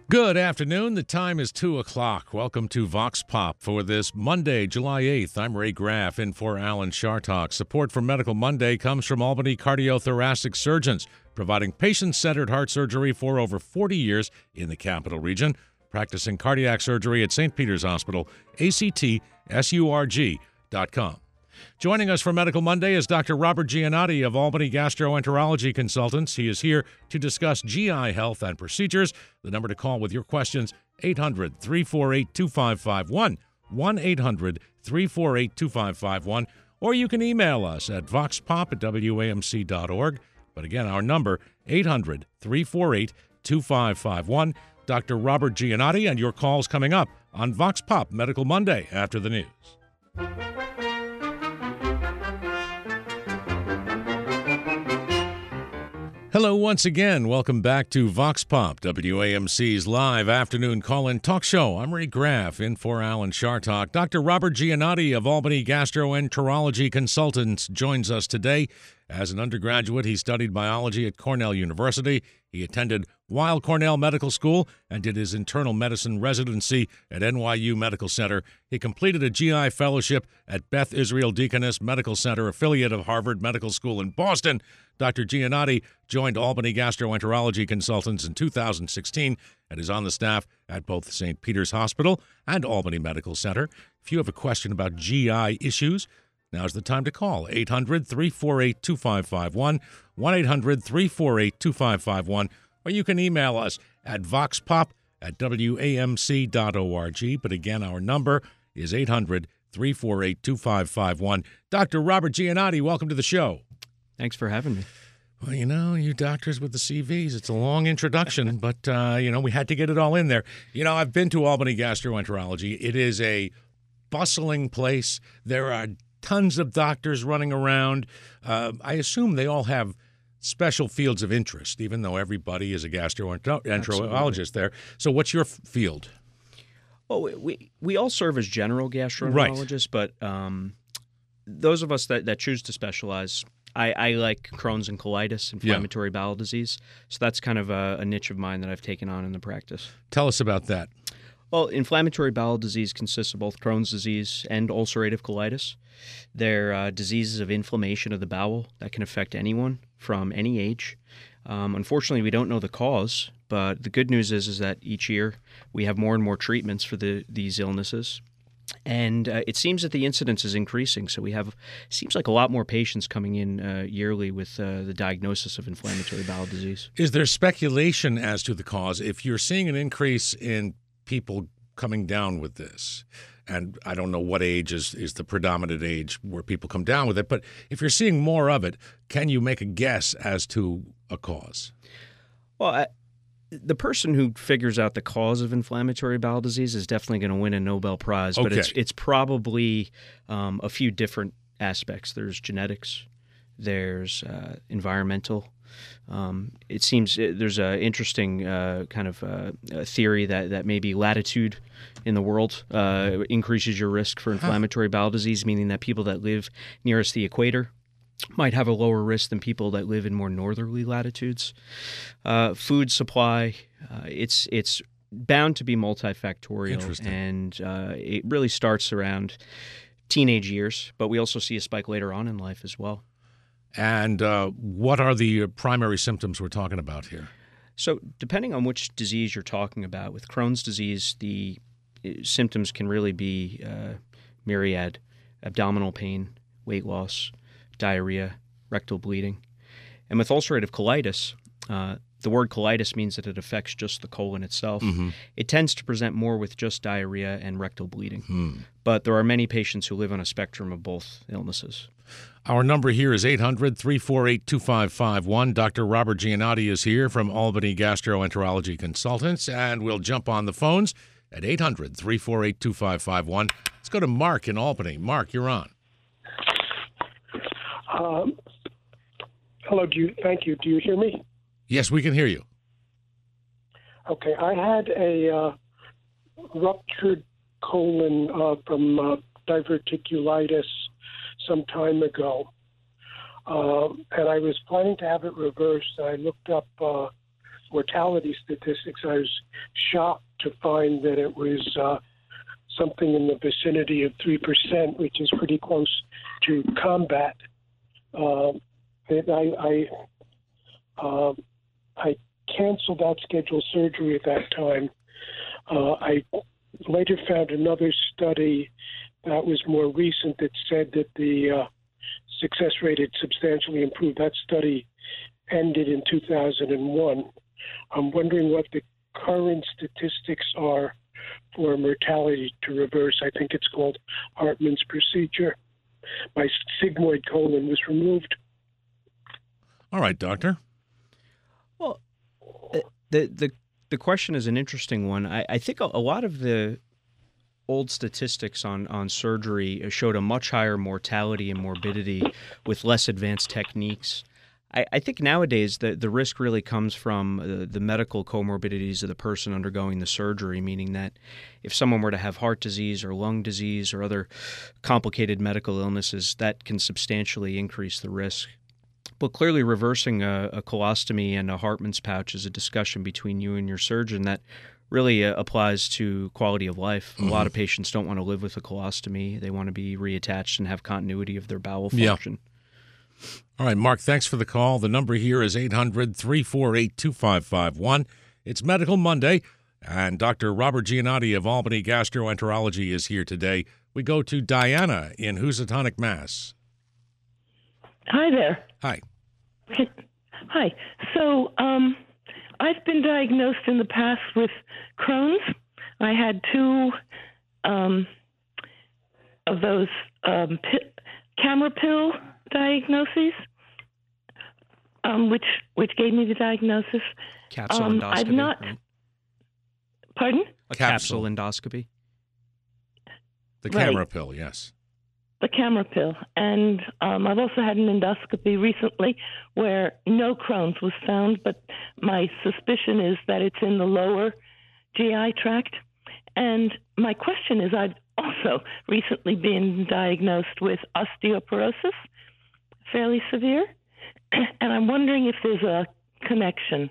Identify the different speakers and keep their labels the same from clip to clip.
Speaker 1: Good afternoon. The time is 2 o'clock. Welcome to Vox Pop for this Monday, July 8th. I'm Ray Graff in for Alan Chartock. Support for Medical Monday comes from Albany Cardiothoracic Surgeons, providing patient-centered heart surgery for over 40 years in the capital region, practicing cardiac surgery at St. Peter's Hospital, actsurg.com. Joining us for Medical Monday is Dr. Robert Giannotti of Albany Gastroenterology Consultants. He is here to discuss GI health and procedures. The number to call with your questions, 800-348-2551, 1-800-348-2551, or you can email us at voxpop@wamc.org. But again, our number, 800-348-2551. Dr. Robert Giannotti and your calls coming up on Vox Pop Medical Monday after the news. Hello once again. Welcome back to Vox Pop, WAMC's live afternoon call-in talk show. I'm Ray Graff in for Alan Chartock. Dr. Robert Giannotti of Albany Gastroenterology Consultants joins us today. As an undergraduate, he studied biology at Cornell University. He attended Weill Cornell Medical School and did his internal medicine residency at NYU Medical Center. He completed a GI fellowship at Beth Israel Deaconess Medical Center, affiliate of Harvard Medical School in Boston. Dr. Giannotti joined Albany Gastroenterology Consultants in 2016 and is on the staff at both St. Peter's Hospital and Albany Medical Center. If you have a question about GI issues, now's the time to call, 800-348-2551, 1-800-348-2551, or you can email us at voxpop@wamc.org. But again, our number is 800-348-2551. Dr. Robert Giannotti, welcome to the show.
Speaker 2: Thanks for having me.
Speaker 1: Well, you doctors with the CVs, it's a long introduction, but, we had to get it all in there. I've been to Albany Gastroenterology. It is a bustling place. There are tons of doctors running around. I assume they all have special fields of interest, even though everybody is a gastroenterologist there. So what's your field?
Speaker 2: Well, we all serve as general gastroenterologists, right. But those of us that choose to specialize, I like Crohn's and colitis, inflammatory bowel disease. So that's kind of a niche of mine that I've taken on in the practice.
Speaker 1: Tell us about that.
Speaker 2: Well, inflammatory bowel disease consists of both Crohn's disease and ulcerative colitis. They're diseases of inflammation of the bowel that can affect anyone from any age. Unfortunately, we don't know the cause, but the good news is that each year we have more and more treatments for these illnesses. And it seems that the incidence is increasing. So we have, seems like a lot more patients coming in yearly with the diagnosis of inflammatory bowel disease.
Speaker 1: Is there speculation as to the cause? If you're seeing an increase in people coming down with this, and I don't know what age is the predominant age where people come down with it, but if you're seeing more of it, can you make a guess as to a cause?
Speaker 2: Well, the person who figures out the cause of inflammatory bowel disease is definitely going to win a Nobel Prize, but it's probably a few different aspects. There's genetics, there's environmental. It seems there's an interesting kind of theory that maybe latitude in the world increases your risk for inflammatory bowel disease, meaning that people that live nearest the equator might have a lower risk than people that live in more northerly latitudes. Food supply, it's bound to be multifactorial, and it really starts around teenage years, but we also see a spike later on in life as well.
Speaker 1: And what are the primary symptoms we're talking about here?
Speaker 2: So depending on which disease you're talking about, with Crohn's disease, the symptoms can really be myriad: abdominal pain, weight loss, diarrhea, rectal bleeding. And with ulcerative colitis, the word colitis means that it affects just the colon itself. Mm-hmm. It tends to present more with just diarrhea and rectal bleeding. But there are many patients who live on a spectrum of both illnesses.
Speaker 1: Our number here is 800-348-2551. Dr. Robert Giannotti is here from Albany Gastroenterology Consultants, and we'll jump on the phones at 800-348-2551. Let's go to Mark in Albany. Mark, you're on.
Speaker 3: Hello, thank you. Do you hear me?
Speaker 1: Yes, we can hear you.
Speaker 3: Okay, I had a ruptured colon from diverticulitis some time ago, and I was planning to have it reversed. I looked up mortality statistics, I was shocked to find that it was something in the vicinity of 3%, which is pretty close to combat. I canceled that scheduled surgery at that time. I later found another study that was more recent that said that the success rate had substantially improved. That study ended in 2001. I'm wondering what the current statistics are for mortality to reverse. I think it's called Hartman's procedure. My sigmoid colon was removed.
Speaker 1: All right, doctor.
Speaker 2: Well, the question is an interesting one. I think a lot of the old statistics on surgery showed a much higher mortality and morbidity with less advanced techniques. I think nowadays the risk really comes from the medical comorbidities of the person undergoing the surgery, meaning that if someone were to have heart disease or lung disease or other complicated medical illnesses, that can substantially increase the risk. But clearly reversing a colostomy and a Hartman's pouch is a discussion between you and your surgeon that really applies to quality of life. A lot of patients don't want to live with a colostomy. They want to be reattached and have continuity of their bowel function.
Speaker 1: Yeah. All right, Mark, thanks for the call. The number here is 800-348-2551. It's Medical Monday, and Dr. Robert Giannotti of Albany Gastroenterology is here today. We go to Diana in Housatonic, Mass.
Speaker 4: Hi there.
Speaker 1: Hi.
Speaker 4: Hi. So I've been diagnosed in the past with Crohn's. I had two of those camera pill diagnoses, which gave me the diagnosis.
Speaker 2: Capsule endoscopy.
Speaker 4: I've not.
Speaker 2: Right?
Speaker 4: Pardon?
Speaker 2: A capsule endoscopy.
Speaker 1: The camera pill, yes.
Speaker 4: The camera pill. And I've also had an endoscopy recently where no Crohn's was found, but my suspicion is that it's in the lower GI tract. And my question is, I've also recently been diagnosed with osteoporosis, fairly severe, and I'm wondering if there's a connection.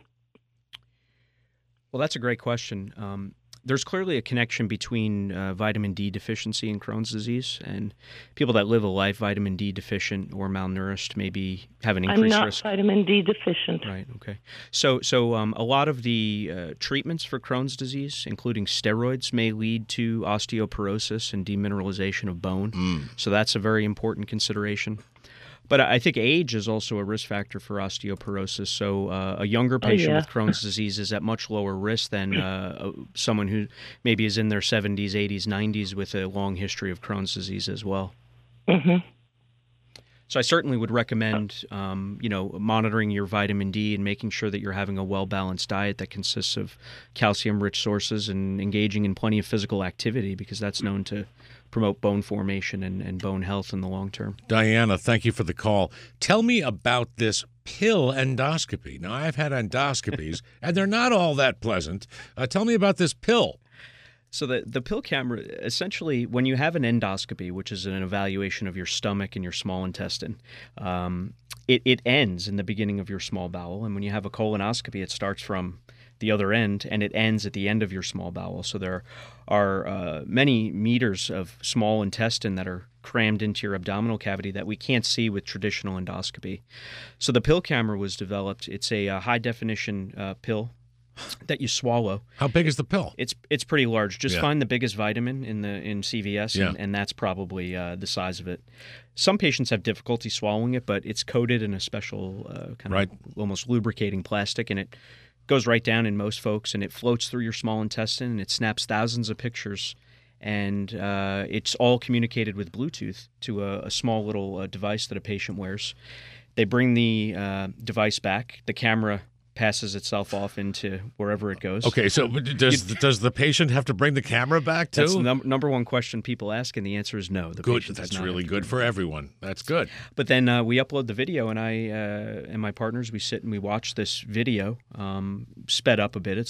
Speaker 2: Well, that's a great question. There's clearly a connection between vitamin D deficiency and Crohn's disease, and people that live a life vitamin D deficient or malnourished maybe have an increased risk.
Speaker 4: I'm not vitamin D deficient.
Speaker 2: Right. Okay. So a lot of the treatments for Crohn's disease, including steroids, may lead to osteoporosis and demineralization of bone. So that's a very important consideration. But I think age is also a risk factor for osteoporosis. So a younger patient with Crohn's disease is at much lower risk than someone who maybe is in their 70s, 80s, 90s with a long history of Crohn's disease as well.
Speaker 4: Mm-hmm.
Speaker 2: So I certainly would recommend, monitoring your vitamin D and making sure that you're having a well-balanced diet that consists of calcium-rich sources and engaging in plenty of physical activity, because that's known to promote bone formation and bone health in the long term.
Speaker 1: Diana, thank you for the call. Tell me about this pill endoscopy. Now, I've had endoscopies, and they're not all that pleasant. Tell me about this pill.
Speaker 2: So the pill camera, essentially, when you have an endoscopy, which is an evaluation of your stomach and your small intestine, it ends in the beginning of your small bowel. And when you have a colonoscopy, it starts from the other end, and it ends at the end of your small bowel. So there are many meters of small intestine that are crammed into your abdominal cavity that we can't see with traditional endoscopy. So the pill camera was developed. It's a high-definition pill that you swallow.
Speaker 1: How big is the pill?
Speaker 2: It's pretty large. Just find the biggest vitamin in CVS, and that's probably the size of it. Some patients have difficulty swallowing it, but it's coated in a special kind of almost lubricating plastic, and it goes right down in most folks, and it floats through your small intestine, and it snaps thousands of pictures, and it's all communicated with Bluetooth to a small little device that a patient wears. They bring the device back. The camera passes itself off into wherever it goes.
Speaker 1: Okay, so does the patient have to bring the camera back too?
Speaker 2: That's the number one question people ask, and the answer is no.
Speaker 1: Good. That's really good for everyone. That's good.
Speaker 2: But then we upload the video, and I and my partners, we sit and we watch this video, sped up a bit. It's not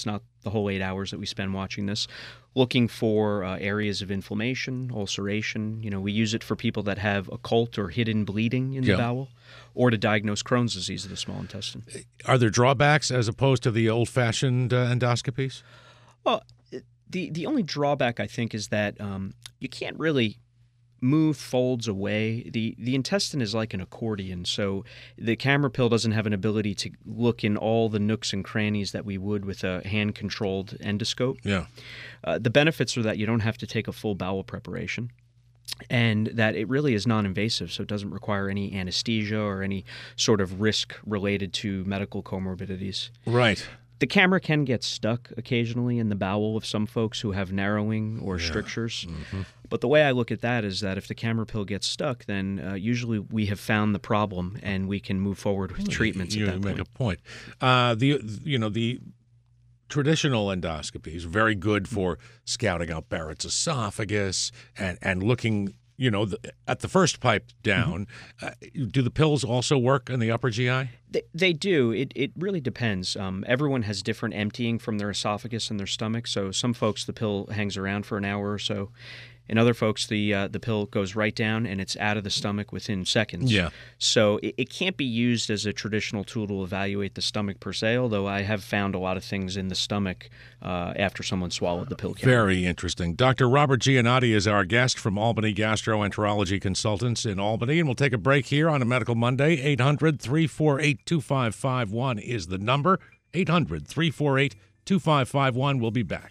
Speaker 2: the whole 8 hours that we spend watching this, looking for areas of inflammation, ulceration. We use it for people that have occult or hidden bleeding in the bowel, or to diagnose Crohn's disease of the small intestine.
Speaker 1: Are there drawbacks as opposed to the old-fashioned endoscopies?
Speaker 2: Well, the only drawback, I think, is that you can't really move folds away. The intestine is like an accordion, so the camera pill doesn't have an ability to look in all the nooks and crannies that we would with a hand-controlled endoscope.
Speaker 1: Yeah.
Speaker 2: The benefits are that you don't have to take a full bowel preparation, and that it really is non-invasive, so it doesn't require any anesthesia or any sort of risk related to medical comorbidities.
Speaker 1: Right.
Speaker 2: The camera can get stuck occasionally in the bowel of some folks who have narrowing or strictures. Mm-hmm. But the way I look at that is that if the camera pill gets stuck, then usually we have found the problem and we can move forward with treatments at that point.
Speaker 1: You make a point. The traditional endoscopies, very good for scouting out Barrett's esophagus and looking at the first pipe down. Do the pills also work in the upper GI?
Speaker 2: They do. It really depends. Everyone has different emptying from their esophagus and their stomach. So some folks, the pill hangs around for an hour or so. In other folks, the pill goes right down and it's out of the stomach within seconds.
Speaker 1: Yeah.
Speaker 2: So it can't be used as a traditional tool to evaluate the stomach per se, although I have found a lot of things in the stomach after someone swallowed the pill.
Speaker 1: Very interesting. Dr. Robert Giannotti is our guest from Albany Gastroenterology Consultants in Albany, and we'll take a break here on a Medical Monday. 800-348-2551 is the number. 800-348-2551. We'll be back.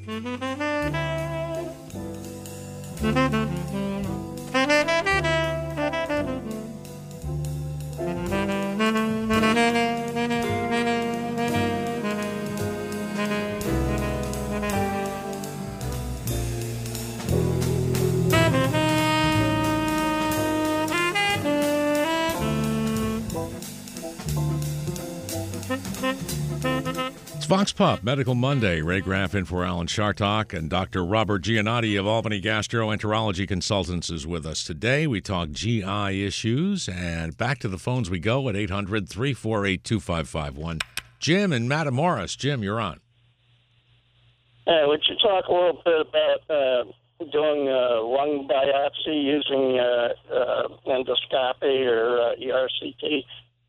Speaker 1: Vox Pop, Medical Monday. Ray Graff in for Alan Chartock, and Dr. Robert Giannotti of Albany Gastroenterology Consultants is with us today. We talk GI issues, and back to the phones we go at 800-348-2551. Jim and Matamoros. Jim, you're on.
Speaker 5: Would you talk a little bit about doing lung biopsy using endoscopy or ERCP?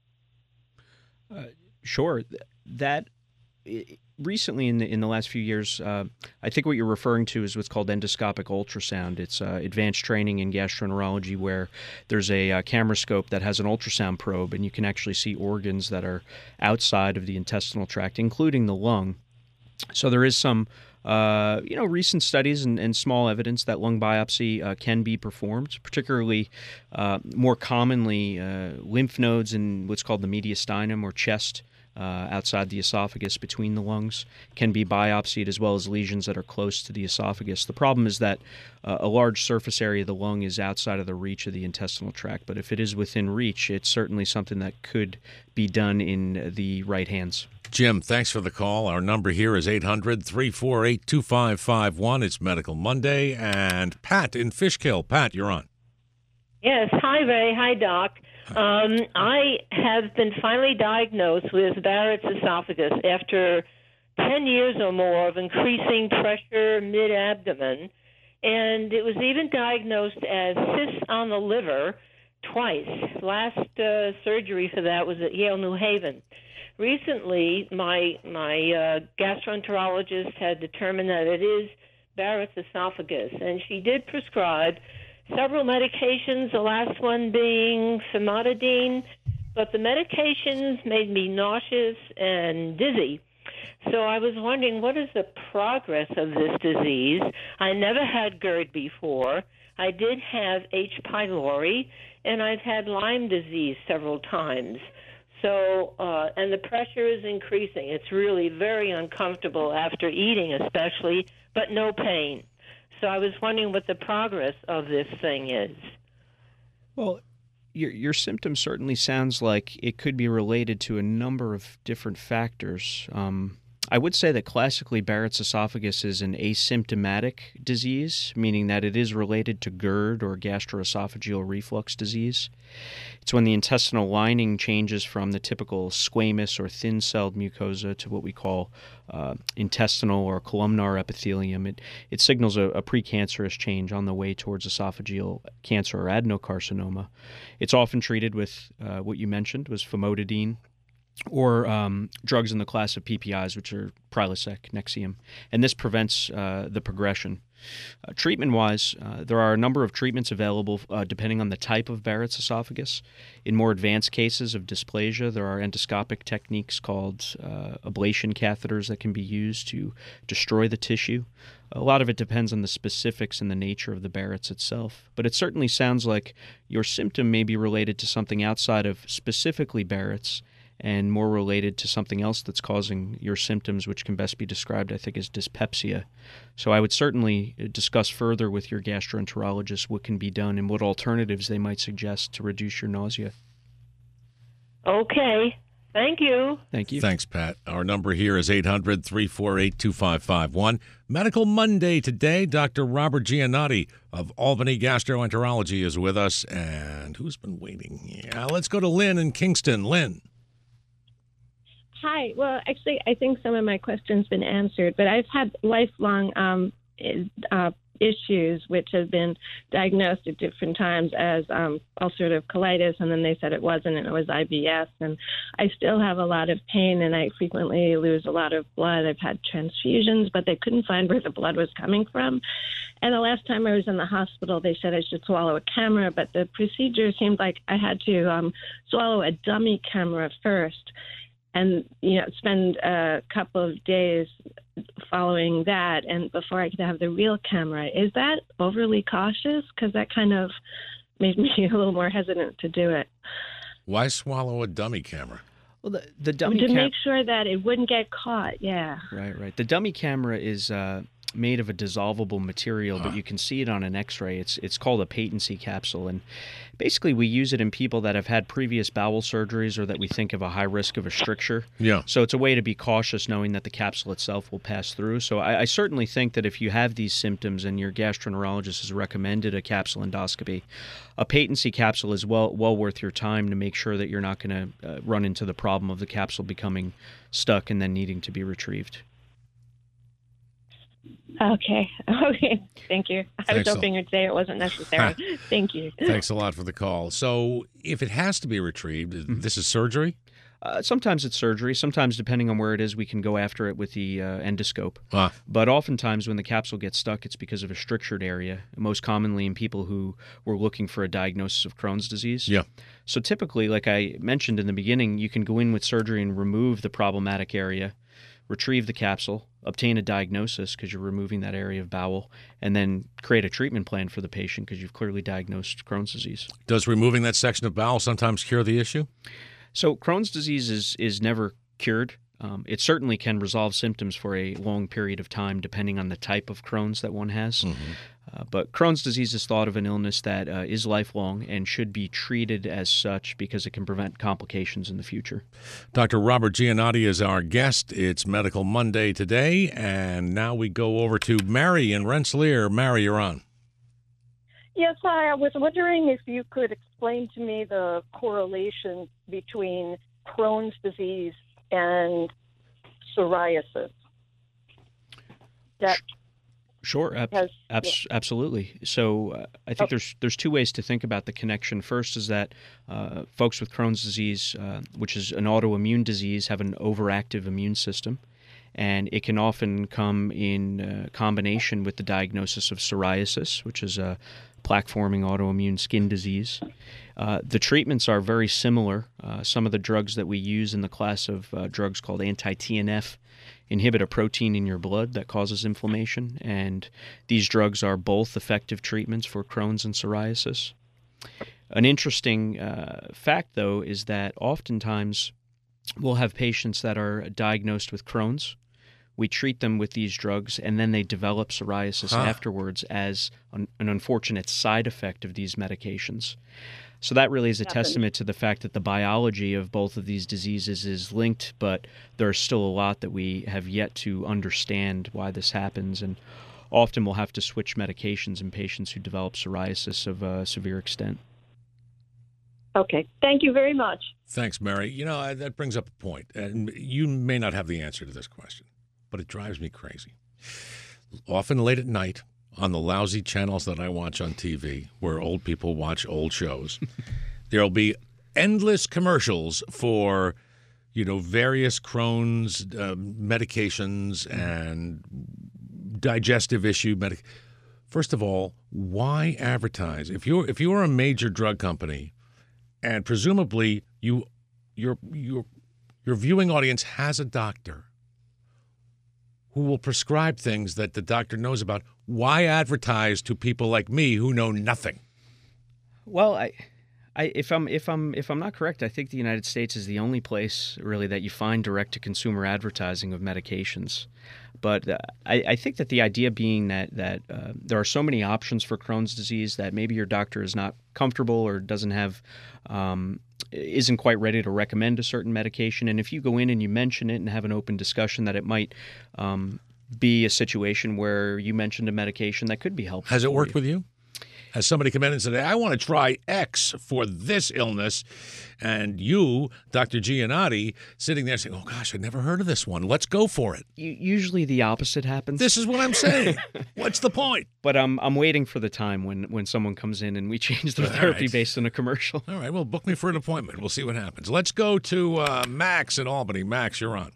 Speaker 2: Sure. That recently in the last few years, I think what you're referring to is what's called endoscopic ultrasound. It's advanced training in gastroenterology where there's a camera scope that has an ultrasound probe, and you can actually see organs that are outside of the intestinal tract, including the lung. So there is some recent studies and small evidence that lung biopsy can be performed, particularly more commonly lymph nodes in what's called the mediastinum or chest outside the esophagus between the lungs can be biopsied, as well as lesions that are close to the esophagus. The problem is that a large surface area of the lung is outside of the reach of the intestinal tract, but if it is within reach, it's certainly something that could be done in the right hands.
Speaker 1: Jim, thanks for the call. Our number here is 800-348-2551. It's Medical Monday. And Pat in Fishkill. Pat, you're on.
Speaker 6: Yes. Hi, Ray. Hi, Doc. I have been finally diagnosed with Barrett's esophagus after 10 years or more of increasing pressure mid-abdomen, and it was even diagnosed as cysts on the liver twice. Last surgery for that was at Yale New Haven. Recently, my gastroenterologist had determined that it is Barrett's esophagus, and she did prescribe several medications, the last one being famotidine, but the medications made me nauseous and dizzy. So I was wondering, what is the progress of this disease? I never had GERD before. I did have H. pylori, and I've had Lyme disease several times. So, and the pressure is increasing. It's really very uncomfortable after eating, especially, but no pain. So I was wondering what the progress of this thing is.
Speaker 2: Well, your symptom certainly sounds like it could be related to a number of different factors. I would say that classically Barrett's esophagus is an asymptomatic disease, meaning that it is related to GERD or gastroesophageal reflux disease. It's when the intestinal lining changes from the typical squamous or thin-celled mucosa to what we call intestinal or columnar epithelium. It signals a precancerous change on the way towards esophageal cancer or adenocarcinoma. It's often treated with what you mentioned was famotidine, or drugs in the class of PPIs, which are Prilosec, Nexium, and this prevents the progression. Treatment-wise, there are a number of treatments available depending on the type of Barrett's esophagus. In more advanced cases of dysplasia, there are endoscopic techniques called ablation catheters that can be used to destroy the tissue. A lot of it depends on the specifics and the nature of the Barrett's itself, but it certainly sounds like your symptom may be related to something outside of specifically Barrett's and more related to something else that's causing your symptoms, which can best be described, I think, as dyspepsia. So I would certainly discuss further with your gastroenterologist what can be done and what alternatives they might suggest to reduce your nausea.
Speaker 6: Okay. Thank you.
Speaker 2: Thank you.
Speaker 1: Thanks, Pat. Our number here is 800-348-2551. Medical Monday today. Dr. Robert Giannotti of Albany Gastroenterology is with us. And who's been waiting? Yeah, let's go to Lynn in Kingston. Lynn.
Speaker 7: Hi. Well, actually, I think some of my questions been answered, but I've had lifelong issues which have been diagnosed at different times as ulcerative colitis, and then they said it wasn't, and it was IBS. And I still have a lot of pain, and I frequently lose a lot of blood. I've had transfusions, but they couldn't find where the blood was coming from. And the last time I was in the hospital, they said I should swallow a camera, but the procedure seemed like I had to swallow a dummy camera first, and spend a couple of days following that, and before I could have the real camera. Is that overly cautious? Because that kind of made me a little more hesitant to do it.
Speaker 1: Why swallow a dummy camera?
Speaker 2: Well, the dummy
Speaker 7: to make sure that it wouldn't get caught. Yeah.
Speaker 2: Right. The dummy camera is made of a dissolvable material, but you can see it on an X-ray. It's called a patency capsule, and basically we use it in people that have had previous bowel surgeries or that we think have a high risk of a stricture.
Speaker 1: Yeah.
Speaker 2: So it's a way to be cautious, knowing that the capsule itself will pass through. So I certainly think that if you have these symptoms and your gastroenterologist has recommended a capsule endoscopy, a patency capsule is well worth your time to make sure that you're not going to run into the problem of the capsule becoming stuck and then needing to be retrieved.
Speaker 7: Okay. Thank you. I was hoping you'd say it wasn't necessary. Thank you.
Speaker 1: Thanks a lot for the call. So if it has to be retrieved, this is surgery?
Speaker 2: Sometimes it's surgery. Sometimes, depending on where it is, we can go after it with the endoscope. But oftentimes when the capsule gets stuck, it's because of a strictured area, most commonly in people who were looking for a diagnosis of Crohn's disease.
Speaker 1: Yeah.
Speaker 2: So typically, like I mentioned in the beginning, you can go in with surgery and remove the problematic area, retrieve the capsule, obtain a diagnosis because you're removing that area of bowel, and then create a treatment plan for the patient because you've clearly diagnosed Crohn's disease.
Speaker 1: Does removing that section of bowel sometimes cure the issue?
Speaker 2: So Crohn's disease is never cured. It certainly can resolve symptoms for a long period of time depending on the type of Crohn's that one has. But Crohn's disease is thought of an illness that is lifelong and should be treated as such because it can prevent complications in the future.
Speaker 1: Dr. Robert Giannotti is our guest. It's Medical Monday today, and now we go over to Mary in Rensselaer. Mary, you're on.
Speaker 8: Yes, hi. I was wondering if you could explain to me the correlation between Crohn's disease and psoriasis.
Speaker 2: Sure, absolutely. So I think there's two ways to think about the connection. First is that folks with Crohn's disease, which is an autoimmune disease, have an overactive immune system, and it can often come in combination with the diagnosis of psoriasis, which is a plaque-forming autoimmune skin disease. The treatments are very similar. Some of the drugs that we use in the class of drugs called anti-TNF inhibit a protein in your blood that causes inflammation, and these drugs are both effective treatments for Crohn's and psoriasis. An interesting fact, though, is that oftentimes we'll have patients that are diagnosed with Crohn's. We treat them with these drugs, and then they develop psoriasis afterwards as an unfortunate side effect of these medications. So that really is a testament to the fact that the biology of both of these diseases is linked, but there's still a lot that we have yet to understand why this happens. And often we'll have to switch medications in patients who develop psoriasis of a severe extent.
Speaker 9: Okay. Thank you very much.
Speaker 1: Thanks, Mary. You know, that brings up a point, and you may not have the answer to this question, but it drives me crazy. Often late at night, on the lousy channels that I watch on TV, where old people watch old shows, there'll be endless commercials for, various Crohn's medications and digestive issue First of all, why advertise? If you're a major drug company, and presumably your viewing audience has a doctor who will prescribe things that the doctor knows about, why advertise to people like me who know nothing?
Speaker 2: Well, if I'm not correct, I think the United States is the only place really that you find direct-to-consumer advertising of medications. But I think that the idea being that there are so many options for Crohn's disease that maybe your doctor is not comfortable or doesn't have isn't quite ready to recommend a certain medication. And if you go in and you mention it and have an open discussion, that it might be a situation where you mentioned a medication that could be helpful.
Speaker 1: Has it worked with you? Has somebody come in and said, I want to try X for this illness, and you, Dr. Giannotti, sitting there saying, oh, gosh, I never heard of this one. Let's go for it.
Speaker 2: Usually the opposite happens.
Speaker 1: This is what I'm saying. What's the point?
Speaker 2: But I'm waiting for the time when someone comes in and we change their therapy based on a commercial.
Speaker 1: All right, well, book me for an appointment. We'll see what happens. Let's go to Max in Albany. Max, you're on.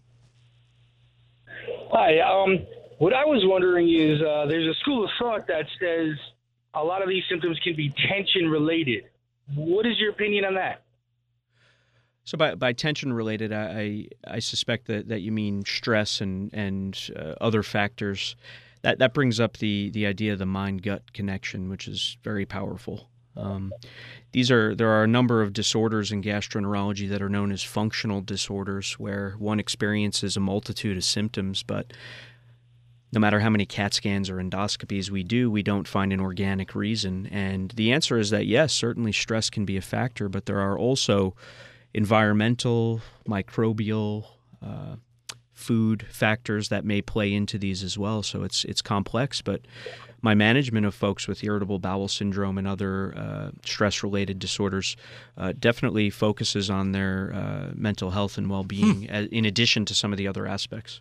Speaker 10: Hi. What I was wondering is there's a school of thought that says a lot of these symptoms can be tension-related. What is your opinion on that?
Speaker 2: So by tension-related, I suspect that you mean stress and other factors. That brings up the idea of the mind-gut connection, which is very powerful. There are a number of disorders in gastroenterology that are known as functional disorders, where one experiences a multitude of symptoms, but no matter how many CAT scans or endoscopies we do, we don't find an organic reason. And the answer is that, yes, certainly stress can be a factor, but there are also environmental, microbial, food factors that may play into these as well. So it's complex, but my management of folks with irritable bowel syndrome and other stress-related disorders definitely focuses on their mental health and well-being in addition to some of the other aspects.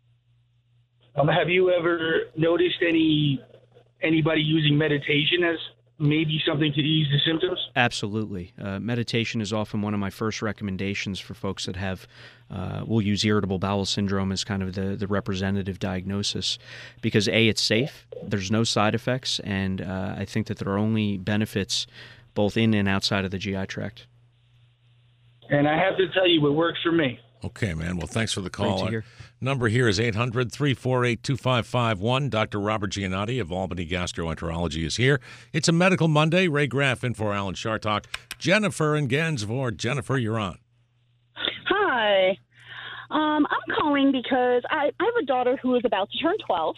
Speaker 10: Have you ever noticed anybody using meditation as maybe something to ease the symptoms?
Speaker 2: Absolutely. Meditation is often one of my first recommendations for folks that have, we'll use irritable bowel syndrome as kind of the representative diagnosis, because A, it's safe, there's no side effects, and I think that there are only benefits both in and outside of the GI tract.
Speaker 10: And I have to tell you, it works for me.
Speaker 1: Okay, man. Well, thanks for the call.
Speaker 2: Great to hear.
Speaker 1: Number here is 800-348-2551. Dr. Robert Giannotti of Albany Gastroenterology is here. It's a Medical Monday. Ray Graff in for Alan Chartock. Jennifer in Gansevoort. Jennifer, you're on.
Speaker 11: Hi. I'm calling because I have a daughter who is about to turn 12.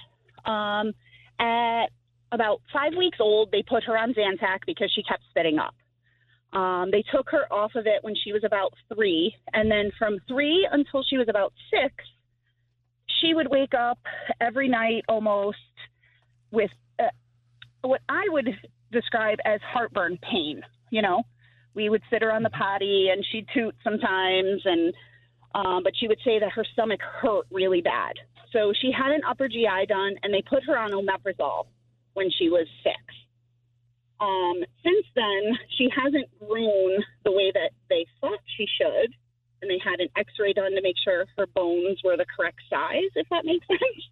Speaker 11: At about 5 weeks old, they put her on Zantac because she kept spitting up. They took her off of it when she was about 3, and then from 3 until she was about 6, she would wake up every night almost with what I would describe as heartburn pain. You know, we would sit her on the potty and she'd toot sometimes, and but she would say that her stomach hurt really bad. So she had an upper GI done, and they put her on omeprazole when she was 6. Since then, she hasn't grown the way that they thought she should, and they had an x-ray done to make sure her bones were the correct size, if that makes sense.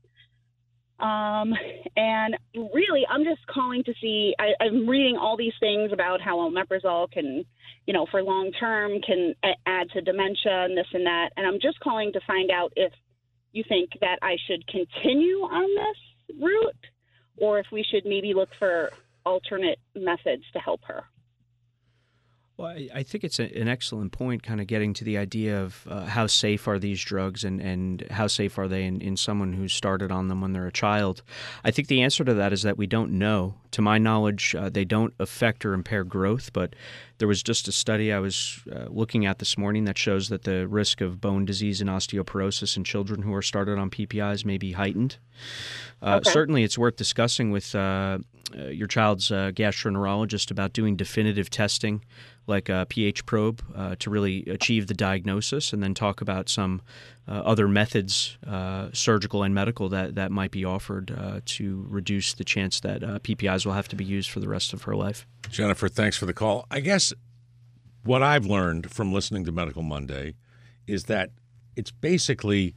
Speaker 11: And really, I'm just calling to see, I'm reading all these things about how omeprazole can, for long term can add to dementia and this and that, and I'm just calling to find out if you think that I should continue on this route, or if we should maybe look for alternate methods to help her.
Speaker 2: Well, I think it's an excellent point, kind of getting to the idea of how safe are these drugs and how safe are they in someone who started on them when they're a child. I think the answer to that is that we don't know. To my knowledge, they don't affect or impair growth, but there was just a study I was looking at this morning that shows that the risk of bone disease and osteoporosis in children who are started on PPIs may be heightened. Certainly, it's worth discussing with your child's gastroenterologist about doing definitive testing like a pH probe to really achieve the diagnosis, and then talk about some other methods, surgical and medical, that might be offered to reduce the chance that PPIs will have to be used for the rest of her life.
Speaker 1: Jennifer, thanks for the call. I guess what I've learned from listening to Medical Monday is that it's basically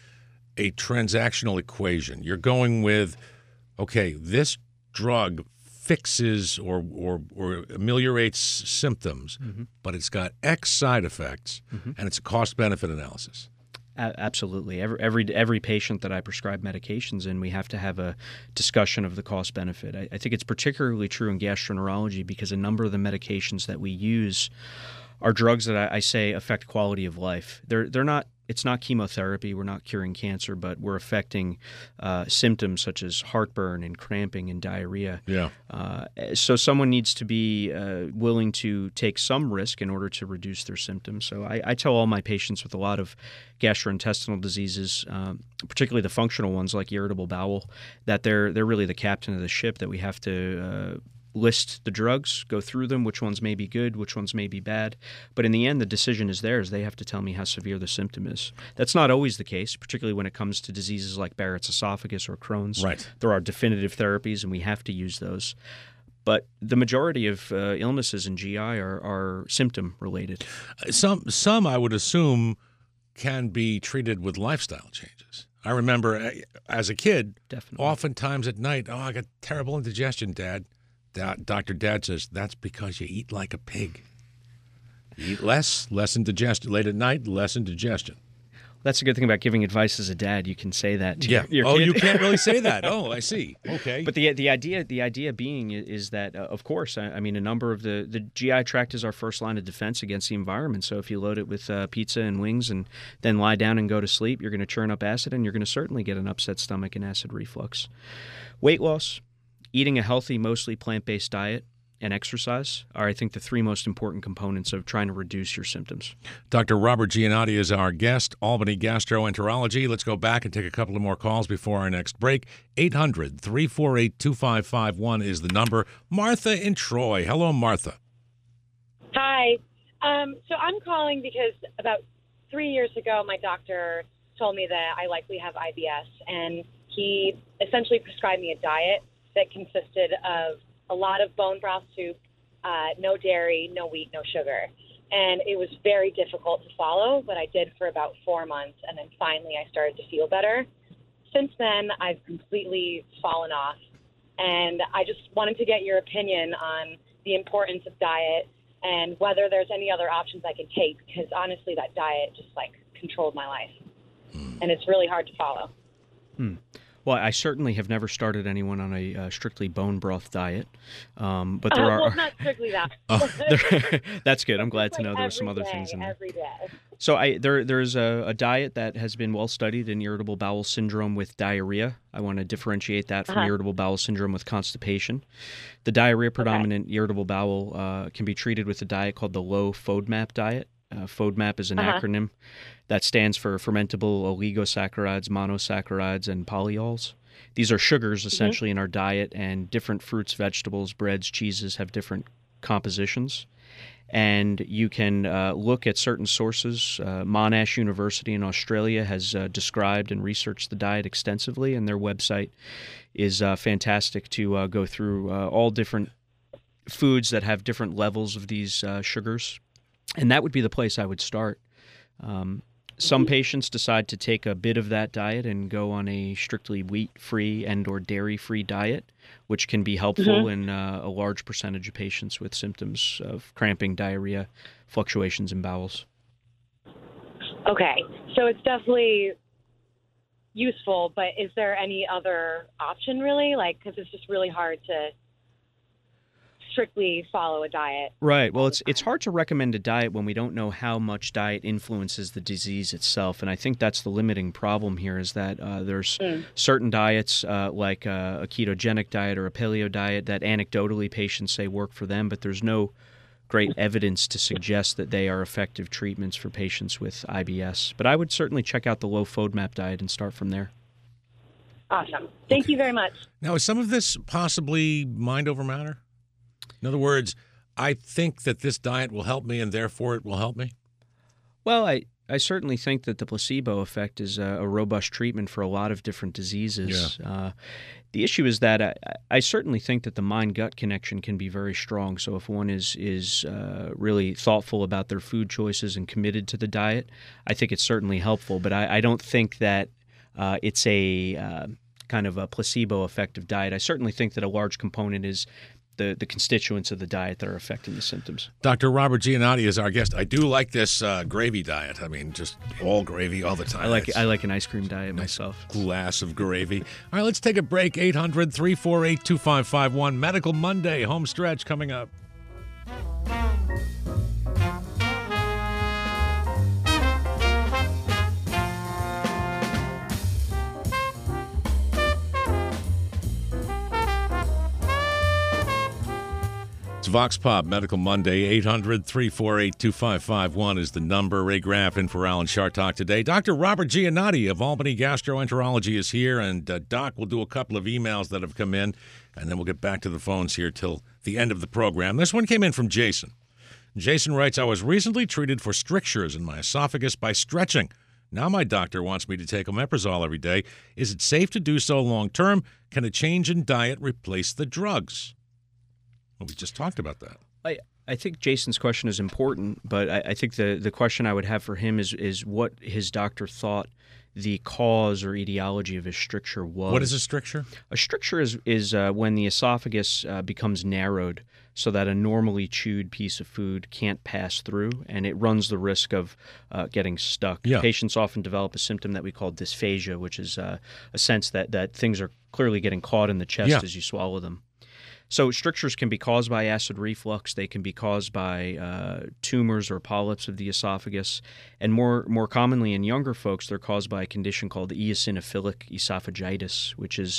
Speaker 1: a transactional equation. You're going with, okay, this drug fixes or ameliorates symptoms, but it's got X side effects, and it's a cost-benefit analysis.
Speaker 2: Absolutely. Every patient that I prescribe medications in, we have to have a discussion of the cost-benefit. I think it's particularly true in gastroenterology because a number of the medications that we use are drugs that I say affect quality of life. They're not. It's not chemotherapy. We're not curing cancer, but we're affecting symptoms such as heartburn and cramping and diarrhea.
Speaker 1: Yeah.
Speaker 2: So someone needs to be willing to take some risk in order to reduce their symptoms. So I tell all my patients with a lot of gastrointestinal diseases, particularly the functional ones like irritable bowel, that they're really the captain of the ship, that we have to list the drugs, go through them, which ones may be good, which ones may be bad. But in the end, the decision is theirs. They have to tell me how severe the symptom is. That's not always the case, particularly when it comes to diseases like Barrett's esophagus or Crohn's.
Speaker 1: Right.
Speaker 2: There are definitive therapies, and we have to use those. But the majority of illnesses in GI are symptom-related.
Speaker 1: Some, I would assume, can be treated with lifestyle changes. I remember as a kid,
Speaker 2: Definitely.
Speaker 1: Oftentimes at night, I got terrible indigestion, Dad. Dr. Dad says, that's because you eat like a pig. You eat less indigestion. Late at night, less indigestion.
Speaker 2: That's a good thing about giving advice as a dad. You can say that to your kid.
Speaker 1: You can't really say that. Oh, I see. Okay.
Speaker 2: But the idea being is that, of course, I mean, a number of the GI tract is our first line of defense against the environment. So if you load it with pizza and wings and then lie down and go to sleep, you're going to churn up acid, and you're going to certainly get an upset stomach and acid reflux. Weight loss, eating a healthy, mostly plant-based diet, and exercise are, I think, the three most important components of trying to reduce your symptoms.
Speaker 1: Dr. Robert Giannotti is our guest, Albany Gastroenterology. Let's go back and take a couple of more calls before our next break. 800-348-2551 is the number. Martha in Troy. Hello, Martha.
Speaker 12: Hi. So I'm calling because about 3 years ago, my doctor told me that I likely have IBS, and he essentially prescribed me a diet that consisted of a lot of bone broth soup, no dairy, no wheat, no sugar. And it was very difficult to follow, but I did for about 4 months, and then finally I started to feel better. Since then, I've completely fallen off, and I just wanted to get your opinion on the importance of diet and whether there's any other options I can take, because honestly, that diet just controlled my life, and it's really hard to follow.
Speaker 2: Well, I certainly have never started anyone on a strictly bone broth diet, but there are.
Speaker 12: Well, not strictly that.
Speaker 2: That's good. I'm glad to know there are some other things in there.
Speaker 12: Every day.
Speaker 2: So there's a diet that has been well studied in irritable bowel syndrome with diarrhea. I want to differentiate that from irritable bowel syndrome with constipation. The diarrhea predominant irritable bowel can be treated with a diet called the low FODMAP diet. FODMAP is an acronym that stands for fermentable oligosaccharides, monosaccharides, and polyols. These are sugars essentially in our diet, and different fruits, vegetables, breads, cheeses have different compositions. And you can look at certain sources. Monash University in Australia has described and researched the diet extensively, and their website is fantastic to go through all different foods that have different levels of these sugars. And that would be the place I would start. Some patients decide to take a bit of that diet and go on a strictly wheat-free and or dairy-free diet, which can be helpful in a large percentage of patients with symptoms of cramping, diarrhea, fluctuations in bowels.
Speaker 12: Okay, so it's definitely useful, but is there any other option really? Because it's just really hard to strictly follow a diet.
Speaker 2: Right. Well, it's hard to recommend a diet when we don't know how much diet influences the disease itself, and I think that's the limiting problem here. Is that there's certain diets like a ketogenic diet or a paleo diet that anecdotally patients say work for them, but there's no great evidence to suggest that they are effective treatments for patients with IBS. But I would certainly check out the low FODMAP diet and start from there.
Speaker 12: Awesome. Thank you very much.
Speaker 1: Now, is some of this possibly mind over matter? In other words, I think that this diet will help me and therefore it will help me?
Speaker 2: Well, I certainly think that the placebo effect is a robust treatment for a lot of different diseases.
Speaker 1: Yeah.
Speaker 2: The issue is that I certainly think that the mind-gut connection can be very strong. So if one is really thoughtful about their food choices and committed to the diet, I think it's certainly helpful. But I don't think that it's a kind of a placebo effective diet. I certainly think that a large component is the constituents of the diet that are affecting the symptoms.
Speaker 1: Dr. Robert Giannotti is our guest. I do like this gravy diet. I mean, just all gravy all the time.
Speaker 2: I like an ice cream diet myself.
Speaker 1: Glass of gravy. All right, let's take a break. 800-348-2551. Medical Monday, home stretch coming up. Vox Pop Medical Monday, 800-348-2551 is the number. Ray Graff in for Alan Chartock today. Dr. Robert Giannotti of Albany Gastroenterology is here, and Doc will do a couple of emails that have come in, and then we'll get back to the phones here till the end of the program. This one came in from Jason. Jason writes, I was recently treated for strictures in my esophagus by stretching. Now my doctor wants me to take omeprazole every day. Is it safe to do so long term? Can a change in diet replace the drugs? Well, we just talked about that.
Speaker 2: I think Jason's question is important, but I think the question I would have for him is what his doctor thought the cause or etiology of his stricture was.
Speaker 1: What is a stricture?
Speaker 2: A stricture is when the esophagus becomes narrowed so that a normally chewed piece of food can't pass through, and it runs the risk of getting stuck.
Speaker 1: Yeah.
Speaker 2: Patients often develop a symptom that we call dysphagia, which is a sense that things are clearly getting caught in the chest as you swallow them. So strictures can be caused by acid reflux. They can be caused by tumors or polyps of the esophagus. And more commonly in younger folks, they're caused by a condition called eosinophilic esophagitis, which is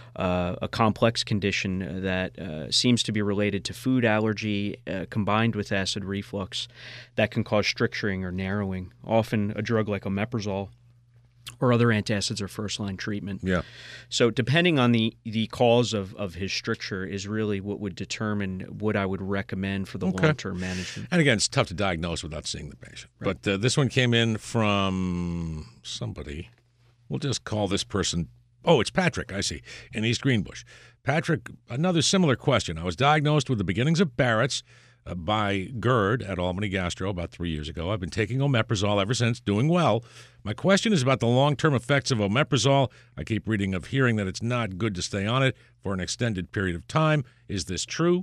Speaker 2: a complex condition that seems to be related to food allergy combined with acid reflux that can cause stricturing or narrowing. Often a drug like omeprazole or other antacids are first-line treatment.
Speaker 1: Yeah.
Speaker 2: So depending on the cause of his stricture is really what would determine what I would recommend for the long-term management.
Speaker 1: And again, it's tough to diagnose without seeing the patient. Right. But this one came in from somebody. We'll just call this person, it's Patrick, I see, in East Greenbush. Patrick, another similar question. I was diagnosed with the beginnings of Barrett's by GERD at Albany Gastro about 3 years ago. I've been taking omeprazole ever since, doing well. My question is about the long-term effects of omeprazole. I keep reading of hearing that it's not good to stay on it for an extended period of time. Is this true?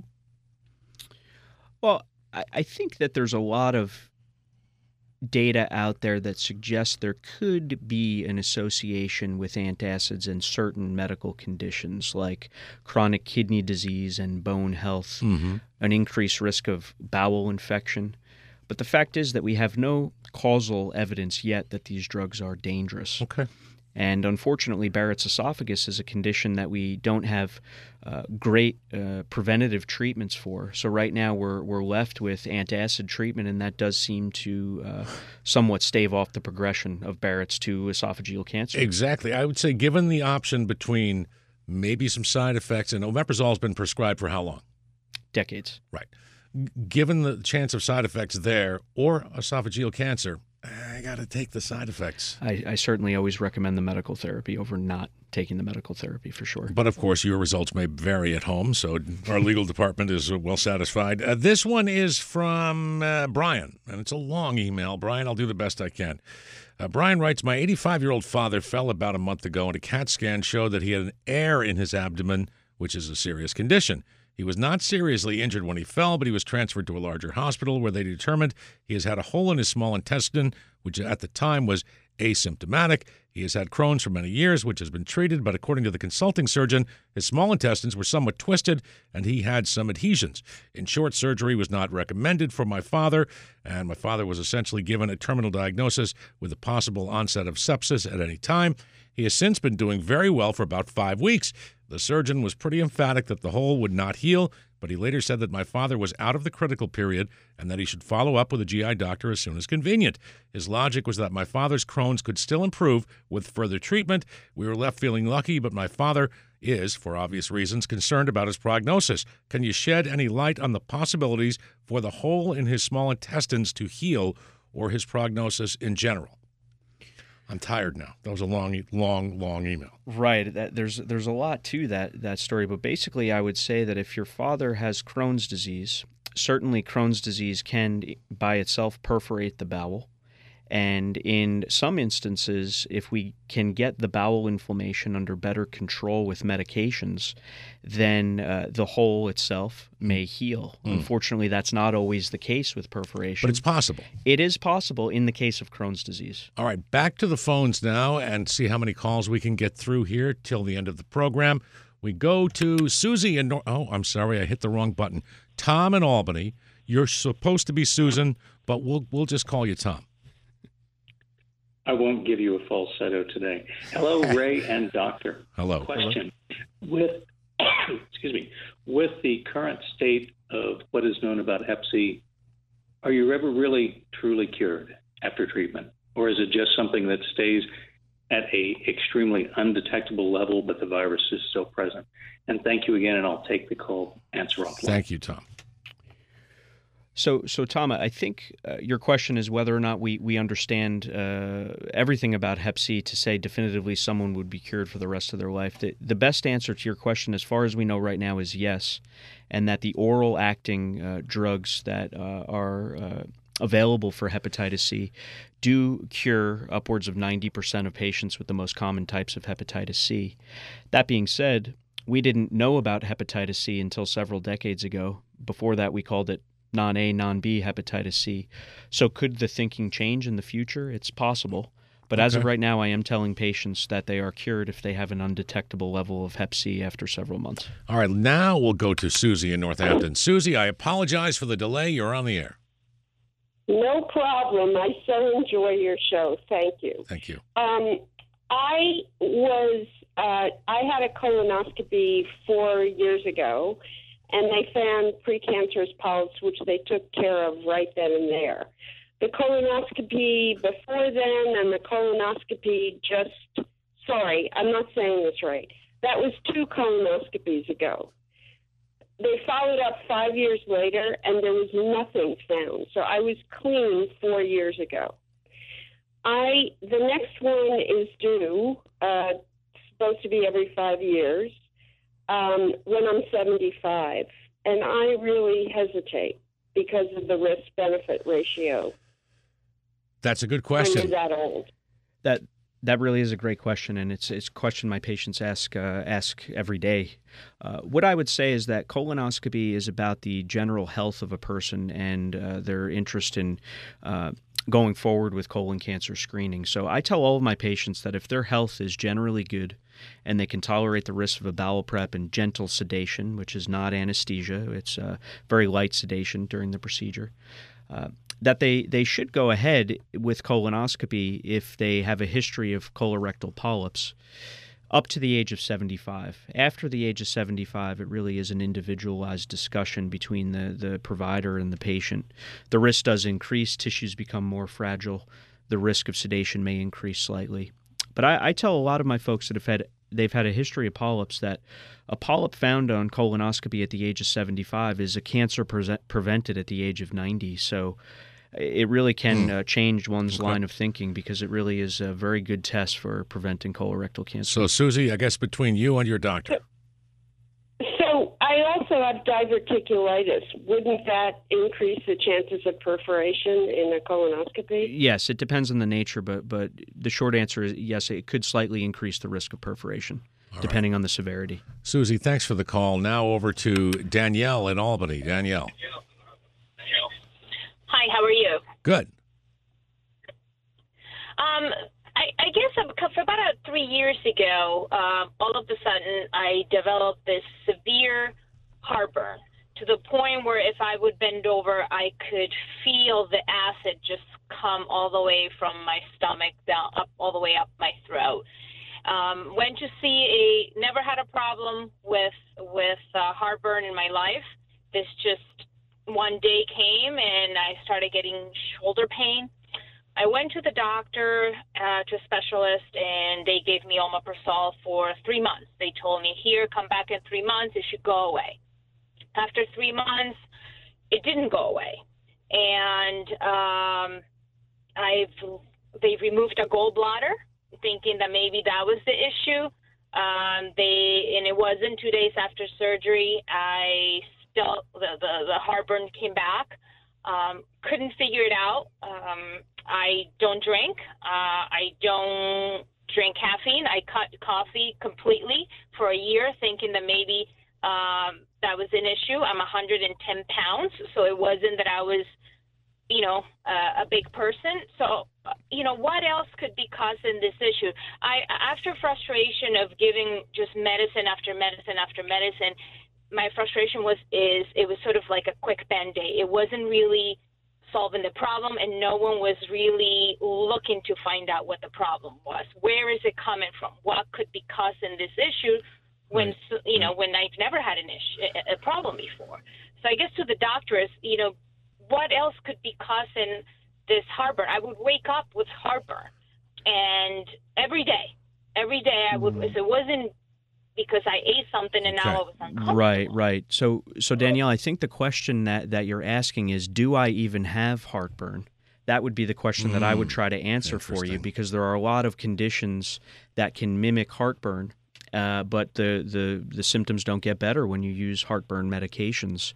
Speaker 2: Well, I think that there's a lot of data out there that suggests there could be an association with antacids in certain medical conditions like chronic kidney disease and bone health, an increased risk of bowel infection. But the fact is that we have no causal evidence yet that these drugs are dangerous.
Speaker 1: Okay.
Speaker 2: And unfortunately, Barrett's esophagus is a condition that we don't have great preventative treatments for. So right now we're left with antacid treatment, and that does seem to somewhat stave off the progression of Barrett's to esophageal cancer.
Speaker 1: Exactly. I would say given the option between maybe some side effects, and omeprazole has been prescribed for how long?
Speaker 2: Decades.
Speaker 1: Right. Given the chance of side effects there or esophageal cancer, I got to take the side effects.
Speaker 2: I certainly always recommend the medical therapy over not taking the medical therapy for sure.
Speaker 1: But, of course, your results may vary at home, so our legal department is well satisfied. This one is from Brian, and it's a long email. Brian, I'll do the best I can. Brian writes, my 85-year-old father fell about a month ago, and a CAT scan showed that he had an air in his abdomen, which is a serious condition. He was not seriously injured when he fell, but he was transferred to a larger hospital where they determined he has had a hole in his small intestine, which at the time was asymptomatic. He has had Crohn's for many years, which has been treated, but according to the consulting surgeon, his small intestines were somewhat twisted and he had some adhesions. In short, surgery was not recommended for my father, and my father was essentially given a terminal diagnosis with a possible onset of sepsis at any time. He has since been doing very well for about 5 weeks. The surgeon was pretty emphatic that the hole would not heal, but he later said that my father was out of the critical period and that he should follow up with a GI doctor as soon as convenient. His logic was that my father's Crohn's could still improve with further treatment. We were left feeling lucky, but my father is, for obvious reasons, concerned about his prognosis. Can you shed any light on the possibilities for the hole in his small intestines to heal or his prognosis in general? I'm tired now. That was a long email.
Speaker 2: Right. There's a lot to that story, but basically I would say that if your father has Crohn's disease, certainly Crohn's disease can by itself perforate the bowel. And in some instances, if we can get the bowel inflammation under better control with medications, then the hole itself may heal. Unfortunately, that's not always the case with perforation.
Speaker 1: But it's possible.
Speaker 2: It is possible in the case of Crohn's disease.
Speaker 1: All right, back to the phones now and see how many calls we can get through here till the end of the program. We go to Susie in I'm sorry, I hit the wrong button. Tom in Albany. You're supposed to be Susan, but we'll just call you Tom.
Speaker 13: I won't give you a falsetto today. Hello, Ray and Doctor.
Speaker 1: Hello.
Speaker 13: Question. With the current state of what is known about Hep C, are you ever really truly cured after treatment? Or is it just something that stays at a extremely undetectable level, but the virus is still present? And thank you again, and I'll take the call. Answer offline.
Speaker 1: Thank you, Tom.
Speaker 2: So Tom, I think your question is whether or not we understand everything about Hep C to say definitively someone would be cured for the rest of their life. The best answer to your question, as far as we know right now, is yes, and that the oral acting drugs that are available for hepatitis C do cure upwards of 90% of patients with the most common types of hepatitis C. That being said, we didn't know about hepatitis C until several decades ago. Before that, we called it non-A, non-B hepatitis C. So could the thinking change in the future? It's possible. But as of right now, I am telling patients that they are cured if they have an undetectable level of Hep C after several months.
Speaker 1: All right, now we'll go to Susie in Northampton. Susie, I apologize for the delay. You're on the air.
Speaker 14: No problem. I so enjoy your show. Thank you.
Speaker 1: Thank you.
Speaker 14: I had a colonoscopy 4 years ago, and they found precancerous polyps, which they took care of right then and there. The colonoscopy before then and the colonoscopy sorry, I'm not saying this right. That was 2 colonoscopies ago. They followed up 5 years later, and there was nothing found. So I was clean 4 years ago. The next one is due, supposed to be every 5 years, when I'm 75. And I really hesitate because of the risk-benefit ratio.
Speaker 1: That's a good question.
Speaker 14: I'm that old.
Speaker 2: That really is a great question, and it's a question my patients ask every day. What I would say is that colonoscopy is about the general health of a person and their interest in going forward with colon cancer screening. So I tell all of my patients that if their health is generally good and they can tolerate the risk of a bowel prep and gentle sedation, which is not anesthesia, it's very light sedation during the procedure, that they should go ahead with colonoscopy if they have a history of colorectal polyps up to the age of 75. After the age of 75, it really is an individualized discussion between the provider and the patient. The risk does increase. Tissues become more fragile. The risk of sedation may increase slightly. But I tell a lot of my folks that they've had a history of polyps that a polyp found on colonoscopy at the age of 75 is a cancer prevented at the age of 90. So it really can change one's line of thinking because it really is a very good test for preventing colorectal cancer.
Speaker 1: So, Susie, I guess between you and your doctor.
Speaker 14: So I also have diverticulitis. Wouldn't that increase the chances of perforation in a colonoscopy?
Speaker 2: Yes, it depends on the nature, but the short answer is yes, it could slightly increase the risk of perforation, depending on the severity.
Speaker 1: Susie, thanks for the call. Now over to Danielle in Albany. Danielle.
Speaker 15: Hi, how are you?
Speaker 1: Good.
Speaker 15: I guess for about 3 years ago, all of a sudden I developed this severe heartburn to the point where if I would bend over, I could feel the acid just come all the way from my stomach down, up all the way up my throat. Went to see never had a problem with heartburn in my life. This just one day came and I started getting shoulder pain. I went to the doctor, to a specialist, and they gave me omeprazole for 3 months. They told me, here, come back in 3 months, it should go away. After 3 months, it didn't go away. And they've removed a gallbladder, thinking that maybe that was the issue. And it wasn't 2 days after surgery. The heartburn came back. Couldn't figure it out. I don't drink. I don't drink caffeine. I cut coffee completely for a year, thinking that maybe that was an issue. I'm 110 pounds, so it wasn't that I was, a big person. So, what else could be causing this issue? After frustration of giving just medicine after medicine after medicine, my frustration it was sort of like a quick Band-Aid. It wasn't really solving the problem, and no one was really looking to find out what the problem was. Where is it coming from? What could be causing this issue when I've never had a problem before? So I guess to the doctors, what else could be causing this heartburn? I would wake up with heartburn, and every day I would. So it wasn't because I ate something and now I was uncomfortable.
Speaker 2: Right. So Danielle, I think the question that you're asking is, do I even have heartburn? That would be the question that I would try to answer for you, because there are a lot of conditions that can mimic heartburn, but the symptoms don't get better when you use heartburn medications.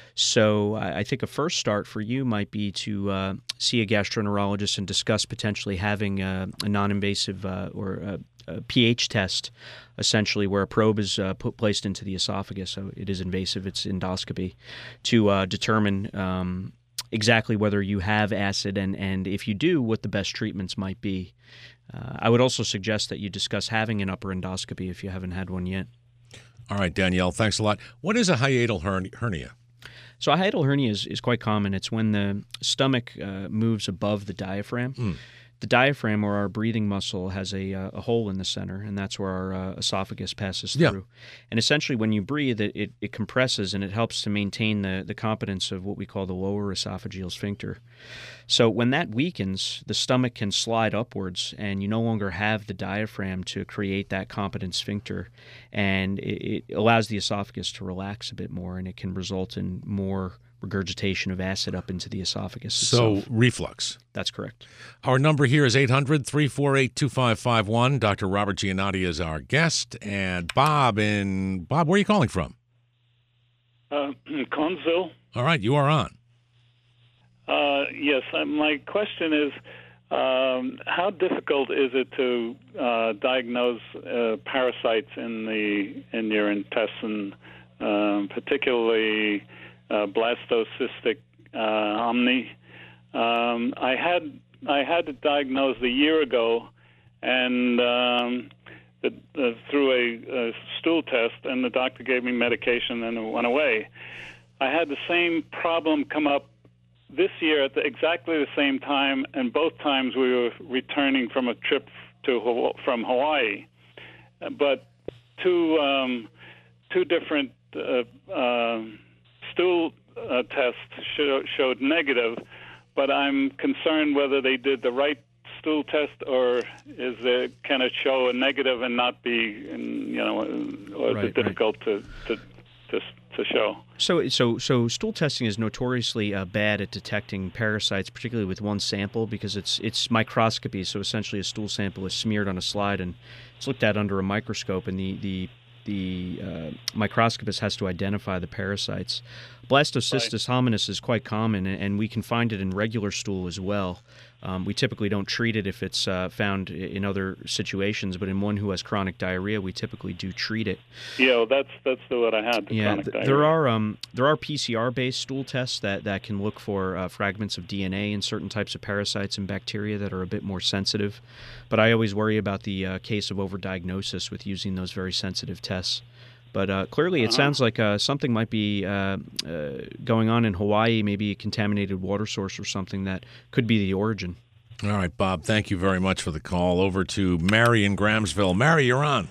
Speaker 2: So I think a first start for you might be to see a gastroenterologist and discuss potentially having a non-invasive or a pH test, essentially, where a probe is placed into the esophagus. So it is invasive, it's endoscopy, to determine exactly whether you have acid, and if you do, what the best treatments might be. I would also suggest that you discuss having an upper endoscopy if you haven't had one yet.
Speaker 1: All right, Danielle, thanks a lot. What is a hiatal hernia?
Speaker 2: So a hiatal hernia is quite common. It's when the stomach moves above the diaphragm. The diaphragm, or our breathing muscle, has a hole in the center, and that's where our esophagus passes through. And essentially, when you breathe, it compresses, and it helps to maintain the competence of what we call the lower esophageal sphincter. So when that weakens, the stomach can slide upwards, and you no longer have the diaphragm to create that competent sphincter, and it allows the esophagus to relax a bit more, and it can result in more regurgitation of acid up into the esophagus itself.
Speaker 1: So reflux.
Speaker 2: That's correct.
Speaker 1: Our number here is 800-348-2551. Dr. Robert Giannotti is our guest. And Bob, where are you calling from?
Speaker 16: Conville.
Speaker 1: All right, you are on.
Speaker 16: Yes, my question is, how difficult is it to diagnose parasites in your intestine, particularly blastocystic omni? I had it diagnosed a year ago, and through a stool test, and the doctor gave me medication, and it went away. I had the same problem come up this year at exactly the same time, and both times we were returning from a trip from Hawaii. But two different stool tests showed negative, but I'm concerned whether they did the right stool test, or can it show a negative and not be, or is it difficult to show?
Speaker 2: So stool testing is notoriously bad at detecting parasites, particularly with one sample, because it's microscopy. So essentially, a stool sample is smeared on a slide and it's looked at under a microscope, and the microscopist has to identify the parasites. Blastocystis hominis is quite common, and we can find it in regular stool as well. We typically don't treat it if it's found in other situations, but in one who has chronic diarrhea, we typically do treat it.
Speaker 16: Yeah, that's what I had. Chronic diarrhea.
Speaker 2: There are PCR-based stool tests that can look for fragments of DNA in certain types of parasites and bacteria that are a bit more sensitive. But I always worry about the case of overdiagnosis with using those very sensitive tests. But clearly, it sounds like something might be going on in Hawaii, maybe a contaminated water source or something that could be the origin.
Speaker 1: All right, Bob, thank you very much for the call. Over to Mary in Grahamsville. Mary, you're on.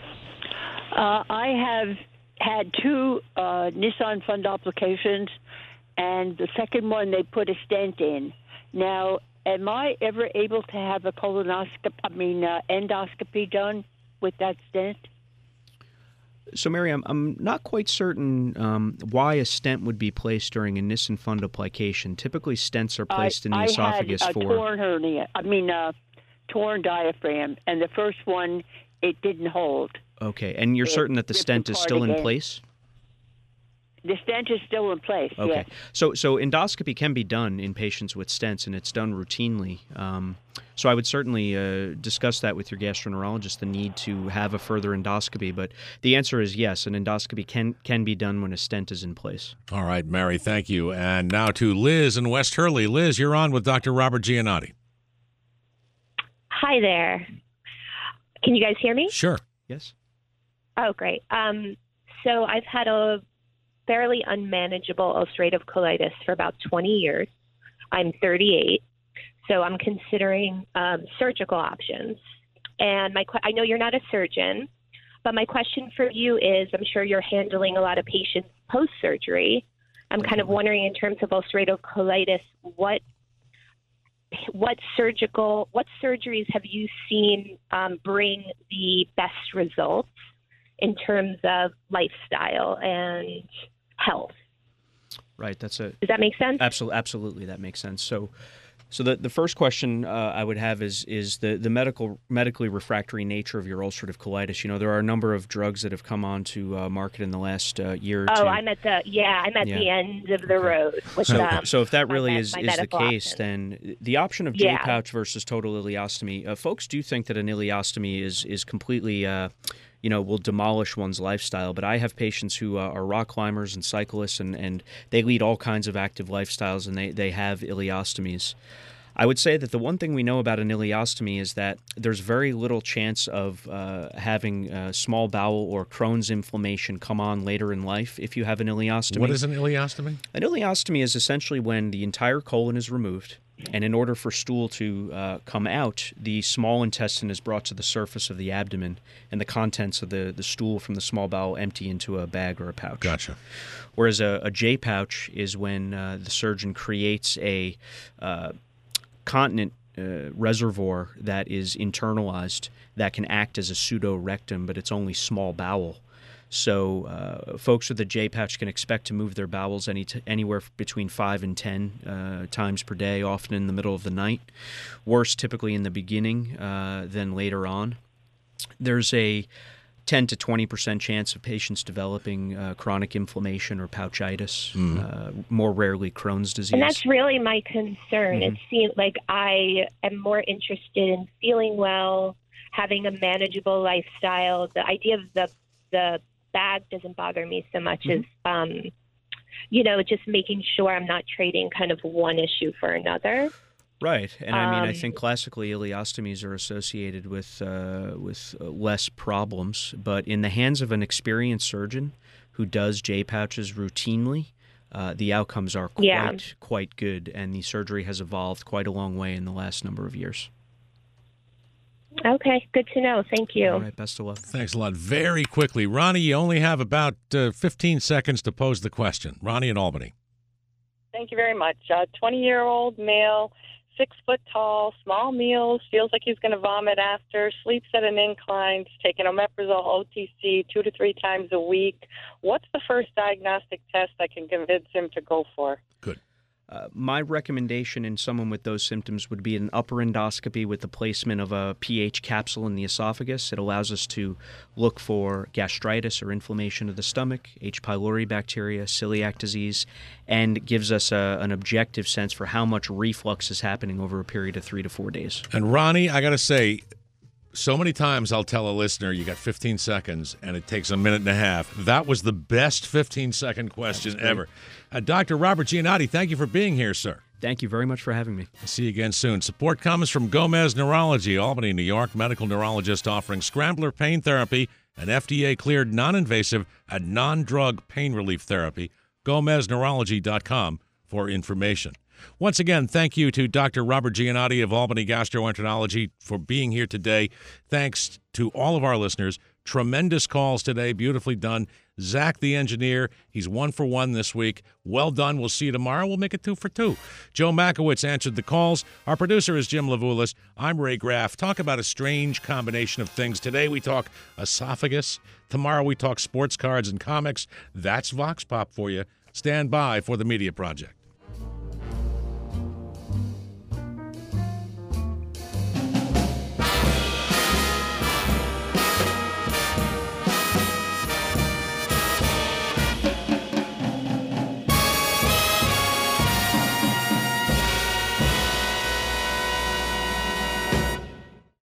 Speaker 17: I have had 2 Nissan fundoplications, and the second one they put a stent in. Now, am I ever able to have a endoscopy done with that stent?
Speaker 2: So, Mary, I'm not quite certain why a stent would be placed during a Nissen fundoplication. Typically, stents are placed in the esophagus
Speaker 17: I had a torn hernia. Torn diaphragm, and the first one, it didn't hold.
Speaker 2: Okay, and you're certain that the stent is still in place?
Speaker 17: The stent is still in place,
Speaker 2: okay.
Speaker 17: Yes.
Speaker 2: So endoscopy can be done in patients with stents, and it's done routinely. So I would certainly discuss that with your gastroenterologist, the need to have a further endoscopy. But the answer is yes, an endoscopy can be done when a stent is in place.
Speaker 1: All right, Mary, thank you. And now to Liz in West Hurley. Liz, you're on with Dr. Robert Giannotti.
Speaker 18: Hi there. Can you guys hear me?
Speaker 1: Sure.
Speaker 2: Yes.
Speaker 18: Oh, great. So I've had a fairly unmanageable ulcerative colitis for about 20 years. I'm 38, so I'm considering surgical options. And I know you're not a surgeon, but my question for you is, I'm sure you're handling a lot of patients post-surgery. I'm kind of wondering, in terms of ulcerative colitis, what surgeries have you seen bring the best results in terms of lifestyle and health?
Speaker 2: Right.
Speaker 18: Does that make sense?
Speaker 2: Absolutely, that makes sense. So the first question I would have is the medically refractory nature of your ulcerative colitis. You know, there are a number of drugs that have come onto market in the last year or two.
Speaker 18: I'm at the end of the road. With,
Speaker 2: so if that really is the case,
Speaker 18: option.
Speaker 2: then the option of J-pouch versus total ileostomy, folks do think that an ileostomy is completely will demolish one's lifestyle. But I have patients who are rock climbers and cyclists, and they lead all kinds of active lifestyles, and they have ileostomies. I would say that the one thing we know about an ileostomy is that there's very little chance of having small bowel or Crohn's inflammation come on later in life if you have an ileostomy.
Speaker 1: What is an ileostomy?
Speaker 2: An ileostomy is essentially when the entire colon is removed, and in order for stool to come out, the small intestine is brought to the surface of the abdomen, and the contents of the stool from the small bowel empty into a bag or a pouch.
Speaker 1: Gotcha.
Speaker 2: Whereas a J-pouch is when the surgeon creates a continent reservoir that is internalized that can act as a pseudo-rectum, but it's only small bowel. So folks with a J-pouch can expect to move their bowels anywhere between 5 and 10 times per day, often in the middle of the night. Worse typically in the beginning than later on. There's a 10 to 20% chance of patients developing chronic inflammation or pouchitis, more rarely Crohn's disease.
Speaker 18: And that's really my concern.
Speaker 2: Mm-hmm.
Speaker 18: It seems like I am more interested in feeling well, having a manageable lifestyle. The idea of the bag doesn't bother me so much as, just making sure I'm not trading kind of one issue for another.
Speaker 2: Right, and I mean, I think classically ileostomies are associated with less problems, but in the hands of an experienced surgeon who does J-pouches routinely, the outcomes are quite good, and the surgery has evolved quite a long way in the last number of years.
Speaker 18: Okay, good to know. Thank you.
Speaker 2: All right, best of luck.
Speaker 1: Thanks a lot. Very quickly, Ronnie, you only have about 15 seconds to pose the question. Ronnie in Albany.
Speaker 19: Thank you very much. 20-year-old male, 6 foot tall, small meals, feels like he's going to vomit after, sleeps at an incline, taking omeprazole OTC 2 to 3 times a week. What's the first diagnostic test I can convince him to go for?
Speaker 1: Good.
Speaker 2: My recommendation in someone with those symptoms would be an upper endoscopy with the placement of a pH capsule in the esophagus. It allows us to look for gastritis or inflammation of the stomach, H. pylori bacteria, celiac disease, and gives us an objective sense for how much reflux is happening over a period of 3 to 4 days.
Speaker 1: And Ronnie, I got to say, so many times I'll tell a listener, you got 15 seconds, and it takes a minute and a half. That was the best 15-second question ever. Dr. Robert Giannotti, thank you for being here, sir.
Speaker 2: Thank you very much for having me.
Speaker 1: I'll see you again soon. Support comes from Gomez Neurology, Albany, New York, medical neurologist offering Scrambler pain therapy, an FDA-cleared non-invasive and non-drug pain relief therapy. GomezNeurology.com for information. Once again, thank you to Dr. Robert Giannotti of Albany Gastroenterology for being here today. Thanks to all of our listeners. Tremendous calls today, beautifully done. Zach, the engineer, he's 1 for 1 this week. Well done. We'll see you tomorrow. We'll make it 2 for 2. Joe Makowitz answered the calls. Our producer is Jim Levulis. I'm Ray Graff. Talk about a strange combination of things. Today we talk esophagus. Tomorrow we talk sports cards and comics. That's Vox Pop for you. Stand by for the Media Project.